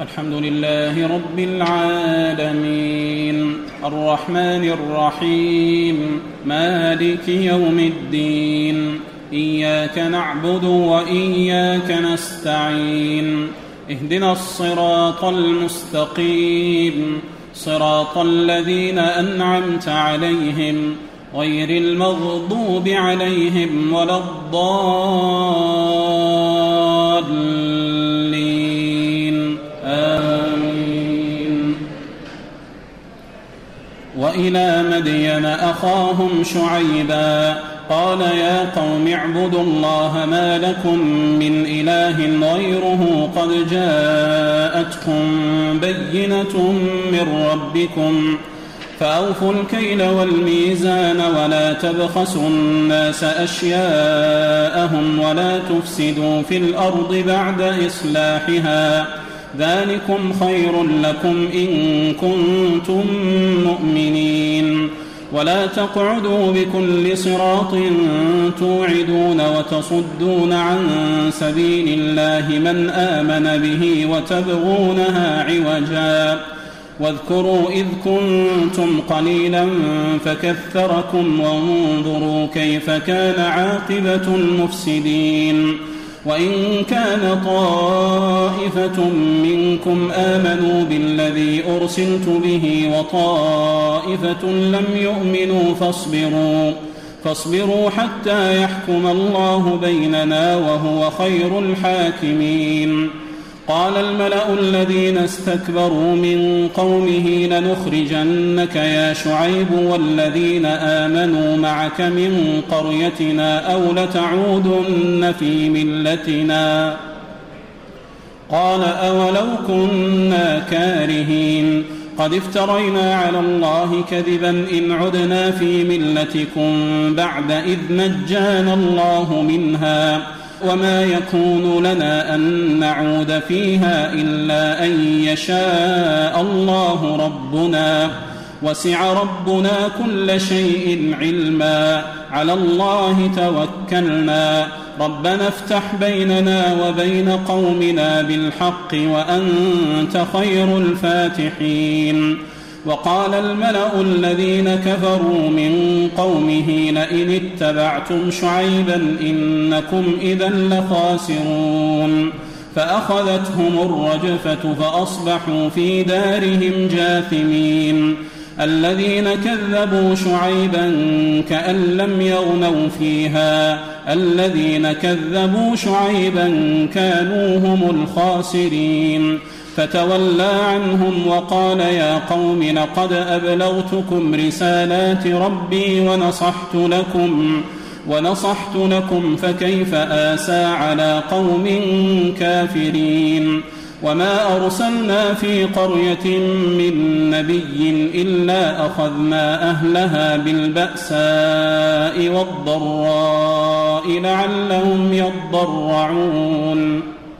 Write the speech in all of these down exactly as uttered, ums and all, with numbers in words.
الحمد لله رب العالمين الرحمن الرحيم مالك يوم الدين إياك نعبد وإياك نستعين اهدنا الصراط المستقيم صراط الذين أنعمت عليهم غير المغضوب عليهم ولا الضالين آمين. وإلى مدين أخاهم شعيبا قال يا قوم اعبدوا الله ما لكم من إله غيره قد جاءتكم بينة من ربكم فأوفوا الكيل والميزان ولا تبخسوا الناس أشياءهم ولا تفسدوا في الأرض بعد إصلاحها ذلكم خير لكم إن كنتم مؤمنين. ولا تقعدوا بكل صراط توعدون وتصدون عن سبيل الله من آمن به وتبغونها عوجا واذكروا إذ كنتم قليلا فكثركم وانظروا كيف كان عاقبة المفسدين. وإن كان طائفة منكم آمنوا بالذي أرسلت به وطائفة لم يؤمنوا فاصبروا فاصبروا حتى يحكم الله بيننا وهو خير الحاكمين. قال الملأ الذين استكبروا من قومه لنخرجنك يا شعيب والذين آمنوا معك من قريتنا أو لتعودن في ملتنا قال أولو كنا كارهين قد افترينا على الله كذبا إن عدنا في ملتكم بعد إذ نجانا الله منها وما يكون لنا أن نعود فيها إلا أن يشاء الله ربنا وسع ربنا كل شيء علما على الله توكلنا ربنا افتح بيننا وبين قومنا بالحق وأنت خير الفاتحين. وقال الملأ الذين كفروا من قومه لئن اتبعتم شعيبا إنكم إذا لخاسرون فأخذتهم الرجفة فأصبحوا في دارهم جاثمين. الذين كذبوا شعيبا كأن لم يغنوا فيها الذين كذبوا شعيبا كانوا هم الخاسرين فتولى عنهم وقال يا قوم لقد أبلغتكم رسالات ربي ونصحت لكم ونصحت لكم فكيف آسى على قوم كافرين. وما أرسلنا في قرية من نبي إلا أخذنا أهلها بالبأساء والضراء لعلهم يضرعون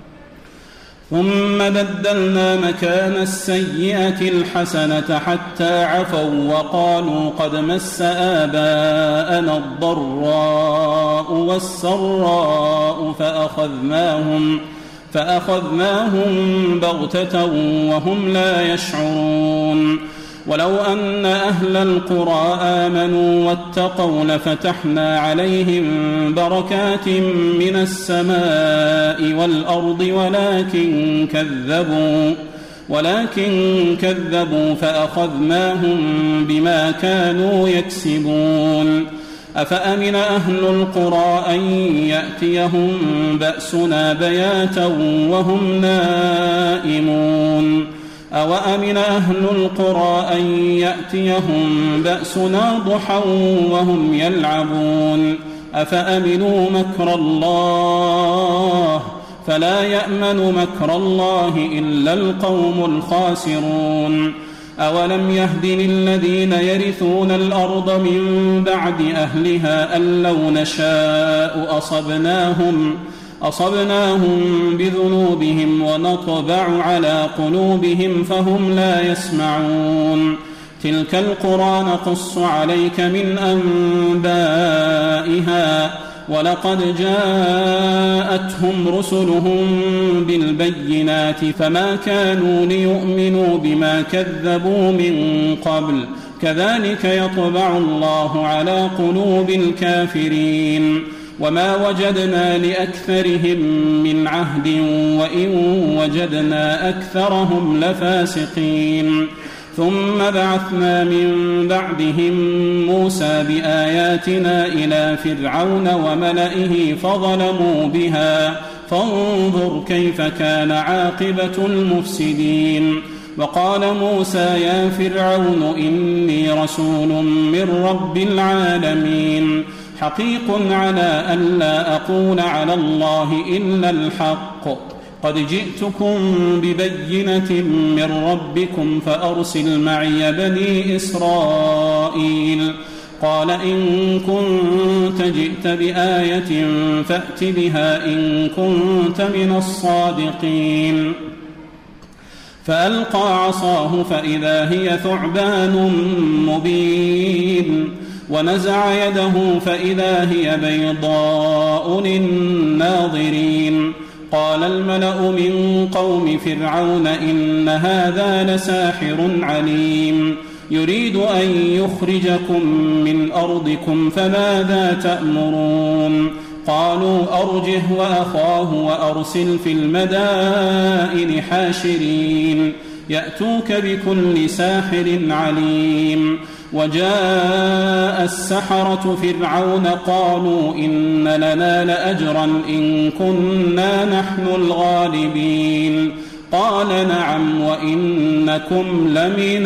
ثم بدلنا مكان السيئة الحسنة حتى عفوا وقالوا قد مس آباءنا الضراء والسراء فأخذناهم فأخذناهم بغتة وهم لا يشعرون. ولو أن أهل القرى آمنوا واتقوا لفتحنا عليهم بركات من السماء والأرض ولكن كذبوا ولكن كذبوا فأخذناهم بما كانوا يكسبون. أفأمن أهل القرى أن يأتيهم بأسنا بياتا وهم نائمون أوأمن أهل القرى أن يأتيهم بأسنا ضحى وهم يلعبون أفأمنوا مكر الله فلا يأمن مكر الله إلا القوم الخاسرون. أولم يهد للذين يرثون الأرض من بعد أهلها أن لو نشاء أصبناهم أصبناهم بذنوبهم ونطبع على قلوبهم فهم لا يسمعون. تلك القرى نقص عليك من أنبائها ولقد جاءتهم رسلهم بالبينات فما كانوا ليؤمنوا بما كذبوا من قبل كذلك يطبع الله على قلوب الكافرين وما وجدنا لأكثرهم من عهد وإن وجدنا أكثرهم لفاسقين ثم بعثنا من بعدهم موسى بآياتنا إلى فرعون وملئه فظلموا بها فانظر كيف كان عاقبة المفسدين وقال موسى يا فرعون إني رسول من رب العالمين حقيق على أن لا أقول على الله إلا الحق قد جئتكم ببينة من ربكم فأرسل معي بني إسرائيل قال إن كنت جئت بآية فأت بها إن كنت من الصادقين فألقى عصاه فإذا هي ثعبان مبين ونزع يده فإذا هي بيضاء للناظرين قال الملأ من قوم فرعون إن هذا لساحر عليم يريد أن يخرجكم من أرضكم فماذا تأمرون قالوا أرجه وأخاه وأرسل في المدائن حاشرين يأتوك بكل ساحر عليم وجاء السحرة فرعون قالوا إن لنا لأجرا إن كنا نحن الغالبين قال نعم وإنكم لمن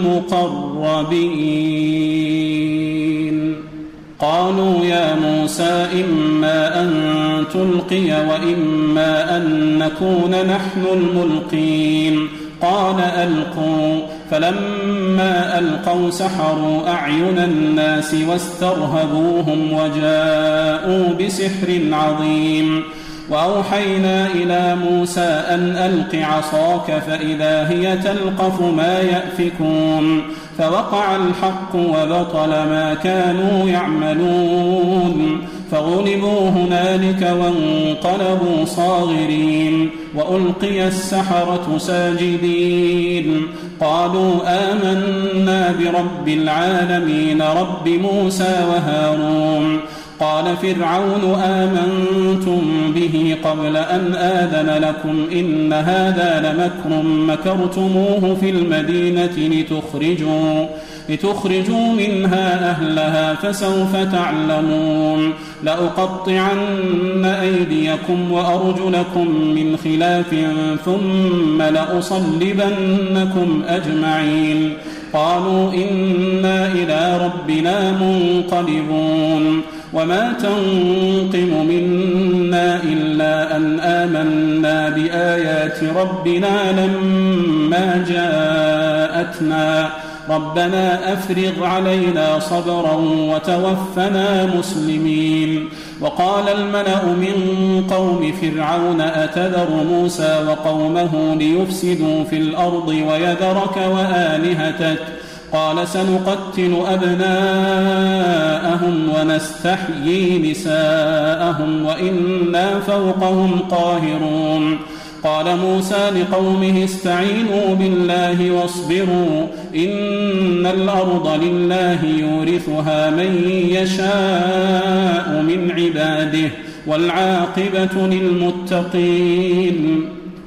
المقربين قالوا يا موسى إما أن تلقي وإما أن نكون نحن الملقين قال ألقوا فلما ألقوا سحروا أعين الناس واسترهبوهم وجاءوا بسحر عظيم وأوحينا إلى موسى أن ألق عصاك فإذا هي تلقف ما يأفكون فوقع الحق وبطل ما كانوا يعملون فغلبوا هنالك وانقلبوا صاغرين وألقي السحرة ساجدين قالوا آمنا برب العالمين رب موسى وهارون قال فرعون آمنتم به قبل أن آذن لكم إن هذا لمكر مكرتموه في المدينة لتخرجوا, لتخرجوا منها أهلها فسوف تعلمون لأقطعن أيديكم وأرجلكم من خلاف ثم لأصلبنكم أجمعين قالوا إنا إلى ربنا منقلبون وما تنقم منا إلا أن آمنا بآيات ربنا لما جاءتنا ربنا أفرغ علينا صبرا وتوفنا مسلمين وقال الملأ من قوم فرعون أتذر موسى وقومه ليفسدوا في الأرض ويذرك وآلهتك قال سنقتل أبناءهم ونستحيي نساءهم وإنا فوقهم قاهرون قال موسى لقومه استعينوا بالله واصبروا إن الأرض لله يورثها من يشاء من عباده والعاقبة للمتقين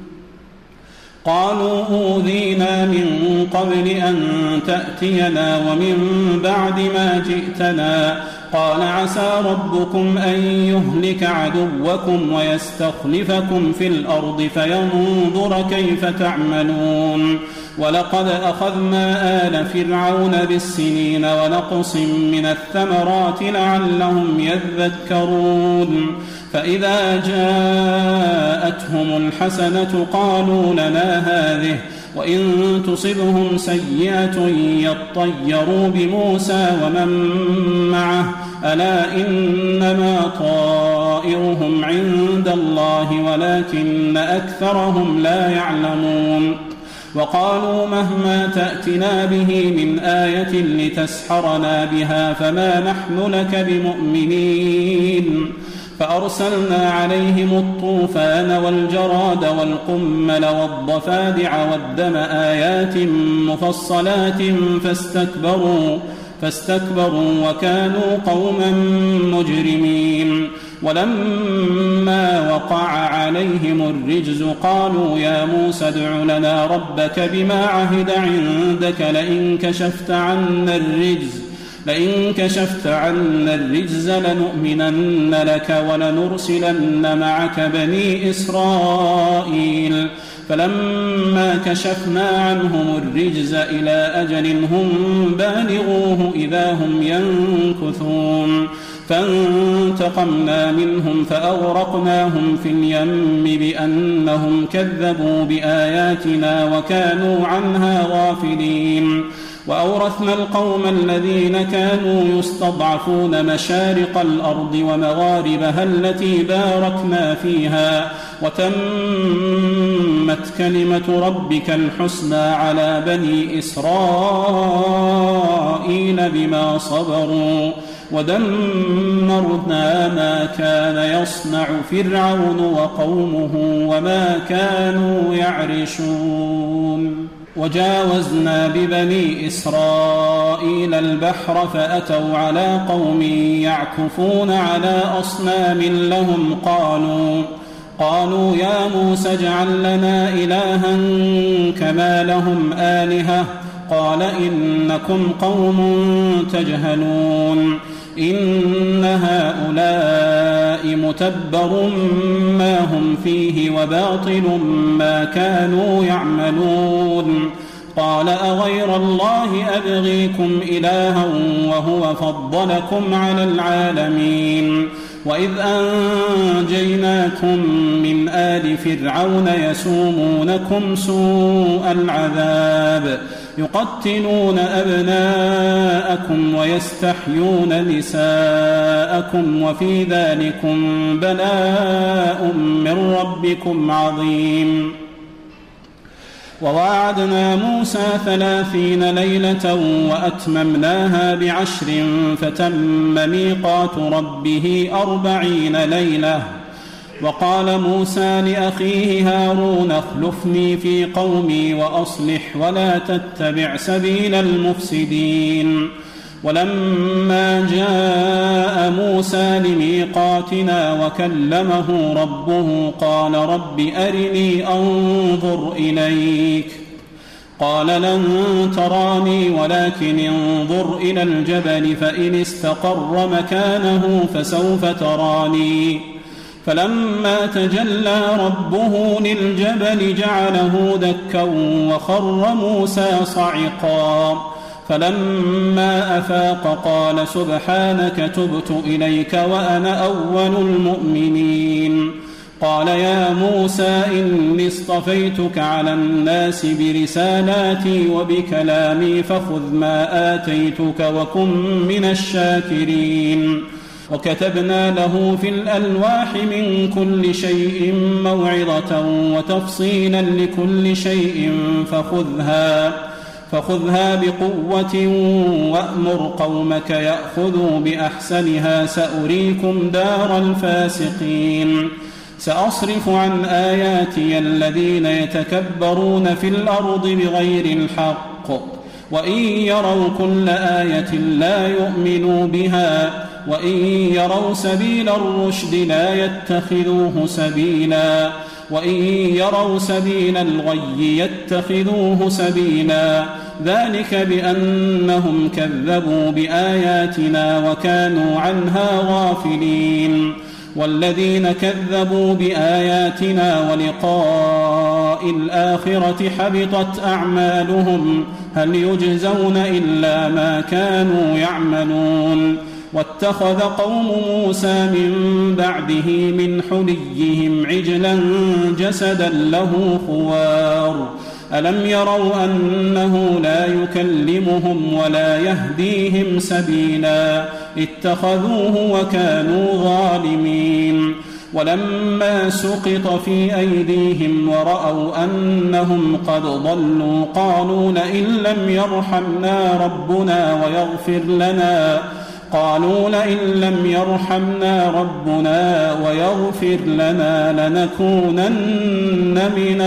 قالوا أوذينا من قبل أن تأتينا ومن بعد ما جئتنا قال عسى ربكم أن يهلك عدوكم ويستخلفكم في الأرض فينظر كيف تعملون ولقد أخذنا آل فرعون بالسنين ونقص من الثمرات لعلهم يذكرون فإذا جاءتهم الحسنة قالوا لنا هذه وإن تصبهم سيئة يطيروا بموسى ومن معه ألا إنما طائرهم عند الله ولكن أكثرهم لا يعلمون وقالوا مهما تأتنا به من آية لتسحرنا بها فما نحن لك بمؤمنين فأرسلنا عليهم الطوفان والجراد والقمل والضفادع والدم آيات مفصلات فاستكبروا فاستكبروا وكانوا قوما مجرمين ولما وقع عليهم الرجز قالوا يا موسى ادع لنا ربك بما عهد عندك لئن كشفت عنا الرجز لئن كشفت عنا الرجز لنؤمنن لك ولنرسلن معك بني إسرائيل فلما كشفنا عنهم الرجز إلى أجل هم بالغوه إذا هم ينكثون فانتقمنا منهم فأغرقناهم في اليم بأنهم كذبوا بآياتنا وكانوا عنها غافلين وأورثنا القوم الذين كانوا يستضعفون مشارق الأرض ومغاربها التي باركنا فيها وتمت كلمة ربك الحسنى على بني إسرائيل بما صبروا ودمرنا ما كان يصنع فرعون وقومه وما كانوا يعرشون وجاوزنا ببني إسرائيل البحر فأتوا على قوم يعكفون على أصنام لهم قالوا قالوا يا موسى اجعل لنا إلها كما لهم آلهة قال إنكم قوم تجهلون إن هؤلاء متبر ما هم فيه وباطل ما كانوا يعملون قال أغير الله أبغيكم إلها وهو فضلكم على العالمين وإذ أنجيناكم من آل فرعون يسومونكم سوء العذاب يقتلون أبناءكم ويستحيون نساءكم وفي ذلكم بلاء من ربكم عظيم وواعدنا موسى ثلاثين ليلة وأتممناها بعشر فتم ميقات ربه أربعين ليلة وقال موسى لأخيه هارون اخلفني في قومي وأصلح ولا تتبع سبيل المفسدين ولما جاء موسى لميقاتنا وكلمه ربه قال رب أرني أنظر إليك قال لن تراني ولكن انظر إلى الجبل فإن استقر مكانه فسوف تراني فلما تجلى ربه للجبل جعله دكا وخر موسى صعقا فلما أفاق قال سبحانك تبت إليك وأنا أول المؤمنين قال يا موسى إني اصطفيتك على الناس برسالاتي وبكلامي فخذ ما آتيتك وكن من الشاكرين وكتبنا له في الألواح من كل شيء موعظة وتفصيلا لكل شيء فخذها فخذها بقوة وأمر قومك يأخذوا بأحسنها سأريكم دار الفاسقين سأصرف عن آياتي الذين يتكبرون في الأرض بغير الحق وإن يروا كل آية لا يؤمنوا بها وإن يروا سبيل الرشد لا يتخذوه سبيلا وإن يروا سبيل الغي يتخذوه سبيلا ذلك بأنهم كذبوا بآياتنا وكانوا عنها غافلين والذين كذبوا بآياتنا ولقاء الآخرة حبطت أعمالهم هل يجزون إلا ما كانوا يعملون واتخذ قوم موسى من بعده من حليهم عجلا جسدا له خوار ألم يروا أنه لا يكلمهم ولا يهديهم سبيلا اتخذوه وكانوا ظالمين ولما سقط في أيديهم ورأوا أنهم قد ضلوا قالوا لئن لم يرحمنا ربنا ويغفر لنا قالوا لئن لم يرحمنا ربنا ويغفر لنا لنكونن من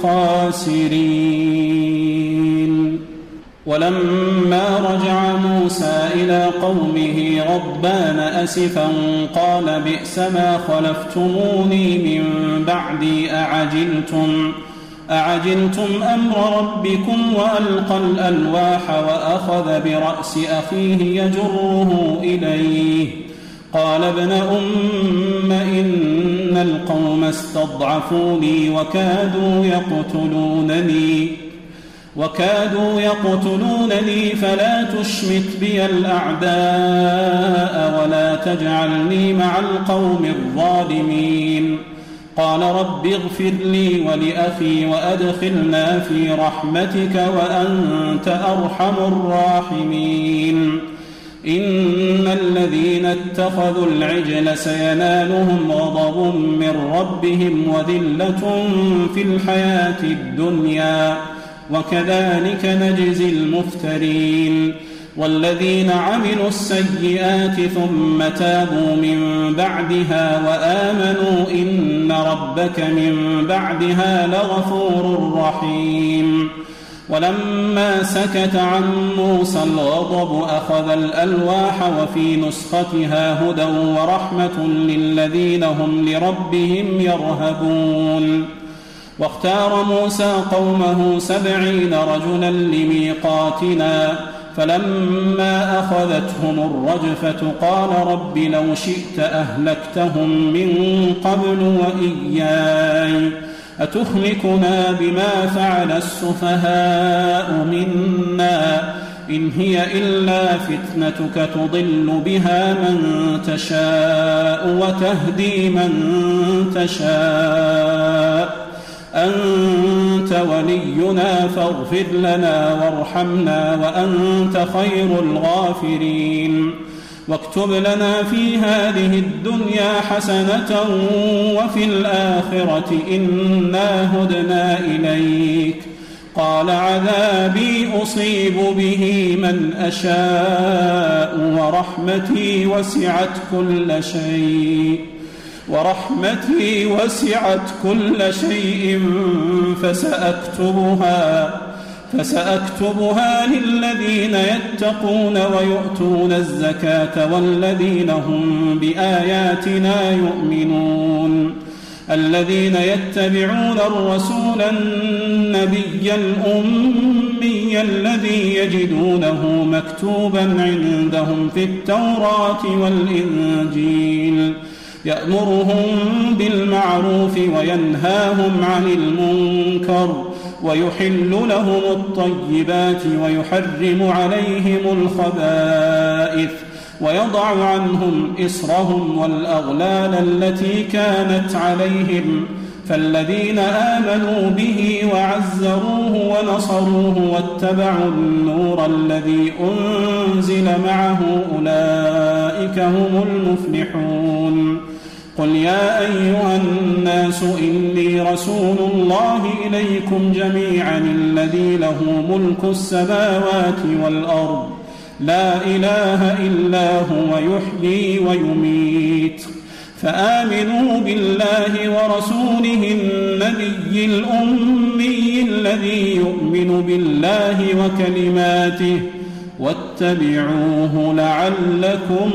الخاسرين. ولما رجع موسى إلى قومه غضبان أسفا قال بئس ما خلفتموني من بعدي أعجلتم أعجلتم أمر ربكم وألقى الألواح وأخذ برأس أخيه يجره إليه قال ابن أم إن القوم استضعفوني وكادوا يقتلونني وكادوا يقتلونني فلا تشمت بي الأعداء ولا تجعلني مع القوم الظالمين. قال رب اغفر لي ولأخي وأدخلنا في رحمتك وأنت أرحم الراحمين. إن الذين اتخذوا العجل سينالهم غضب من ربهم وذلة في الحياة الدنيا وكذلك نجزي المفترين. والذين عملوا السيئات ثم تابوا من بعدها وآمنوا إن ربك من بعدها لغفور رحيم. ولما سكت عن موسى الغضب أخذ الألواح وفي نسختها هدى ورحمة للذين هم لربهم يرهبون. واختار موسى قومه سبعين رجلا لميقاتنا فلما أخذتهم الرجفة قال رب لو شئت أهلكتهم من قبل وإياي أتهلكنا بما فعل السفهاء منا إن هي إلا فتنتك تضل بها من تشاء وتهدي من تشاء أنت ولينا فاغفر لنا وارحمنا وأنت خير الغافرين. واكتب لنا في هذه الدنيا حسنة وفي الآخرة إنا هدنا إليك. قال عذابي أصيب به من أشاء ورحمتي وسعت كل شيء ورحمتي وسعت كل شيء فسأكتبها فسأكتبها للذين يتقون ويؤتون الزكاة والذين هم بآياتنا يؤمنون. الذين يتبعون الرسول النبي الأمي الذي يجدونه مكتوبا عندهم في التوراة والإنجيل يأمرهم بالمعروف وينهاهم عن المنكر ويحل لهم الطيبات ويحرم عليهم الخبائث ويضع عنهم إصرهم والأغلال التي كانت عليهم. فالذين آمنوا به وعزروه ونصروه واتبعوا النور الذي أنزل معه أولئك هم المفلحون. قل يا أيها الناس إني رسول الله إليكم جميعا الذي له ملك السماوات والأرض لا إله إلا هو يحيي ويميت. فآمنوا بالله ورسوله النبي الأمي الذي يؤمن بالله وكلماته واتبعوه لعلكم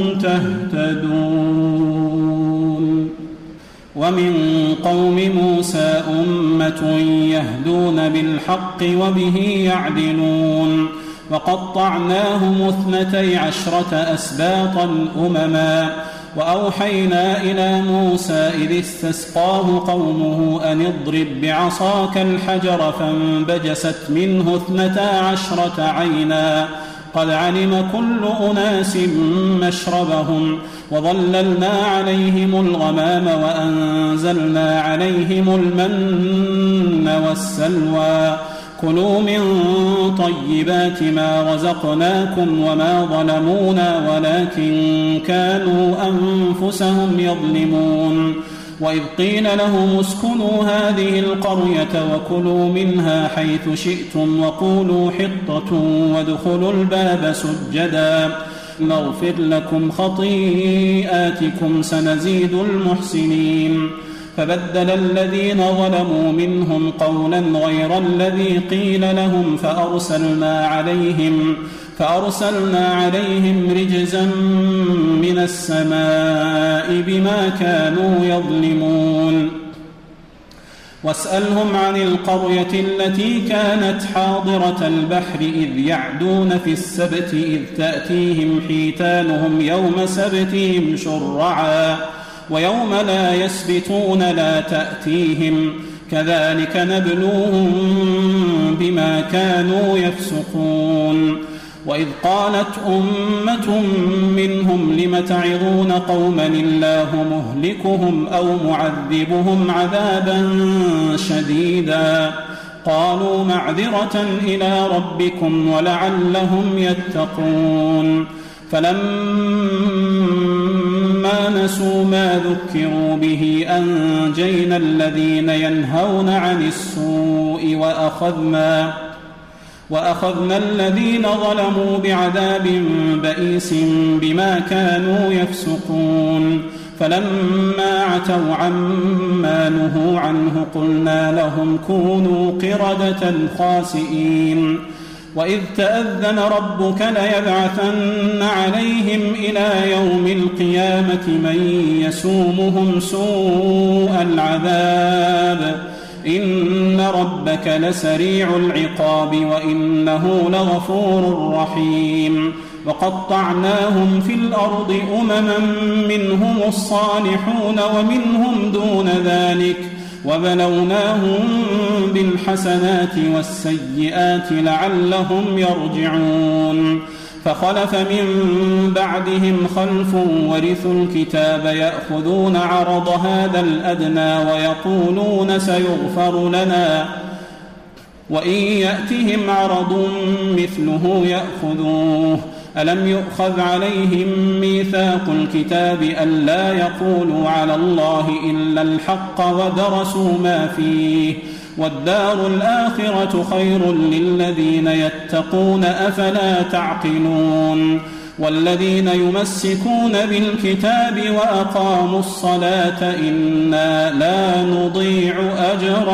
تهتدون. ومن قوم موسى أمة يهدون بالحق وبه يعدلون. وقطعناهم اثنتي عشرة أسباطا أمما وأوحينا إلى موسى إذ استسقاه قومه أن اضرب بعصاك الحجر فانبجست منه اثنتا عشرة عينا قد علم كل أناس مشربهم وظللنا عليهم الغمام وأنزلنا عليهم المن والسلوى كلوا من طيبات ما رزقناكم وما ظلمونا ولكن كانوا أنفسهم يظلمون. وإذ قيل لهم اسكنوا هذه القرية وكلوا منها حيث شئتم وقولوا حطة وادخلوا الباب سجدا نغفر لكم خطيئاتكم سنزيد المحسنين فبدل الذين ظلموا منهم قولا غير الذي قيل لهم فأرسلنا عليهم فأرسلنا عليهم رجزا من السماء بما كانوا يظلمون واسألهم عن القرية التي كانت حاضرة البحر إذ يعدون في السبت إذ تأتيهم حيتانهم يوم سبتهم شرعا ويوم لا يسبتون لا تأتيهم كذلك نبلوهم بما كانوا يفسقون وإذ قالت أمة منهم لم تعظون قوما الله مهلكهم أو معذبهم عذابا شديدا قالوا معذرة إلى ربكم ولعلهم يتقون فلما نسوا ما ذكروا به أنجينا الذين ينهون عن السوء وأخذنا وأخذنا الذين ظلموا بعذاب بئيس بما كانوا يفسقون فلما عتوا عما نهوا عنه قلنا لهم كونوا قردة خاسئين وإذ تأذن ربك ليبعثن عليهم إلى يوم القيامة من يسومهم سوء العذاب إن ربك لسريع العقاب وإنه لغفور رحيم وقطعناهم في الأرض أمما منهم الصالحون ومنهم دون ذلك وبلوناهم بالحسنات والسيئات لعلهم يرجعون فخلف من بعدهم خلف ورثوا الكتاب يأخذون عرض هذا الأدنى ويقولون سيغفر لنا وإن يأتهم عرض مثله يأخذوه ألم يؤخذ عليهم ميثاق الكتاب ألا يقولوا على الله إلا الحق ودرسوا ما فيه والدار الآخرة خير للذين يتقون أفلا تعقلون والذين يمسكون بالكتاب وأقاموا الصلاة إنا لا نضيع أجر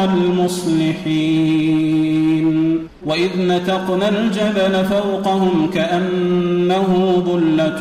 المصلحين وإذ نتقنا الجبل فوقهم كأنه ظلة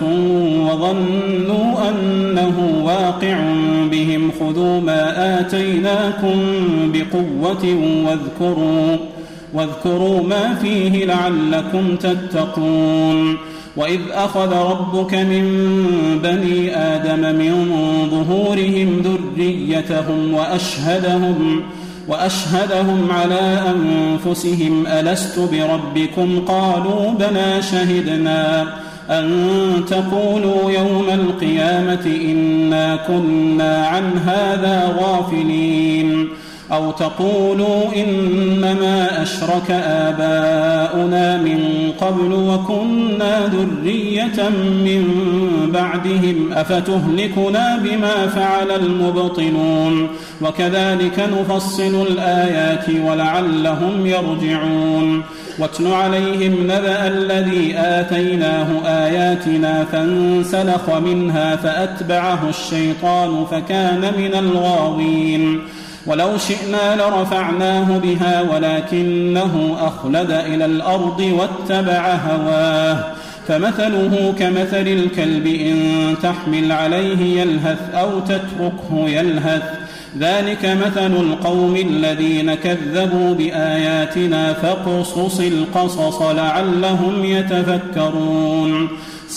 وظنوا أنه واقع بهم خذوا ما آتيناكم بقوة واذكروا, واذكروا ما فيه لعلكم تتقون وإذ أخذ ربك من بني آدم من ظهورهم ذريتهم وأشهدهم وأشهدهم على أنفسهم ألست بربكم قالوا بلى شهدنا أن تقولوا يوم القيامة إنا كنا عن هذا غافلين أو تقولوا إنما أشرك آباؤنا من قبل وكنا ذرية من بعدهم أفتهلكنا بما فعل المبطلون وكذلك نفصل الآيات ولعلهم يرجعون واتل عليهم نبأ الذي آتيناه آياتنا فانسلخ منها فأتبعه الشيطان فكان من الغاوين ولو شئنا لرفعناه بها ولكنه أخلد إلى الأرض واتبع هواه فمثله كمثل الكلب إن تحمل عليه يلهث أو تتركه يلهث ذلك مثل القوم الذين كذبوا بآياتنا فاقصص القصص لعلهم يتفكرون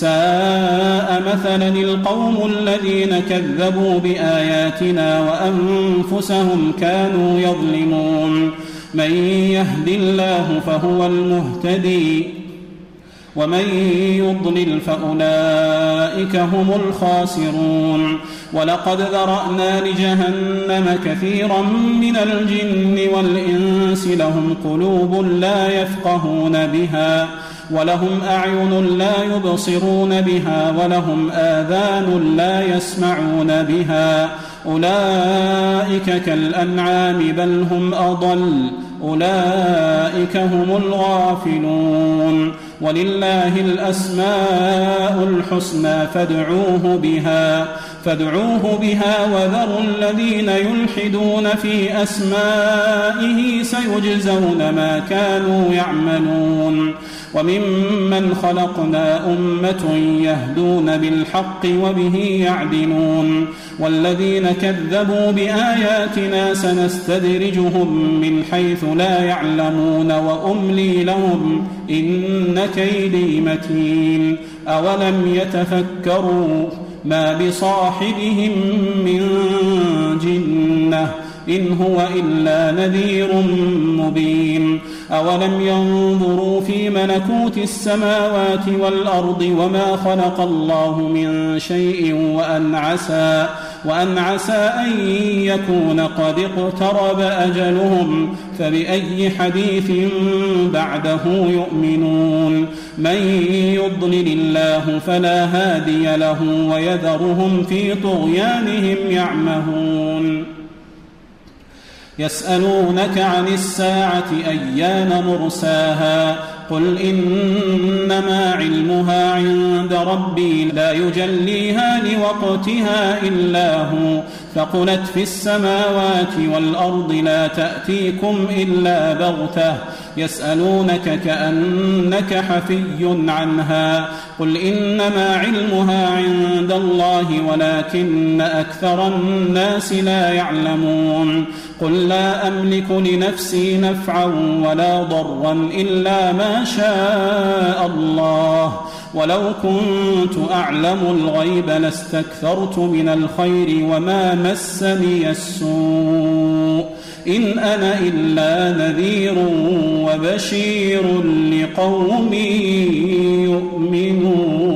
ساء مثلا القوم الذين كذبوا بآياتنا وأنفسهم كانوا يظلمون من يهد الله فهو المهتدي ومن يضلل فأولئك هم الخاسرون ولقد ذرأنا لجهنم كثيرا من الجن والإنس لهم قلوب لا يفقهون بها ولهم أعين لا يبصرون بها ولهم آذان لا يسمعون بها أولئك كالأنعام بل هم أضل أولئك هم الغافلون ولله الأسماء الحسنى فادعوه بها فادعوه بها وذروا الذين يلحدون في أسمائه سيجزون ما كانوا يعملون وممن خلقنا أمة يهدون بالحق وبه يعدلون والذين كذبوا بآياتنا سنستدرجهم من حيث لا يعلمون وأملي لهم إن كيدي متين أولم يتفكروا ما بصاحبهم من جنة إن هو إلا نذير مبين أولم ينظروا في ملكوت السماوات والأرض وما خلق الله من شيء وأن عسى, وأن عسى أن يكون قد اقترب أجلهم فبأي حديث بعده يؤمنون من يضلل الله فلا هادي له ويذرهم في طغيانهم يعمهون يسألونك عن الساعة أيان مرساها قل إنما علمها عند ربي لا يجليها لوقتها إلا هو ثقلت في السماوات والأرض لا تأتيكم إلا بغتة يسألونك كأنك حفي عنها قل إنما علمها عند الله ولكن أكثر الناس لا يعلمون قل لا أملك لنفسي نفعا ولا ضرا إلا ما شاء الله ولو كنت أعلم الغيب لاستكثرت من الخير وما مسني السوء إن أنا إلا نذير وبشير لقوم يؤمنون.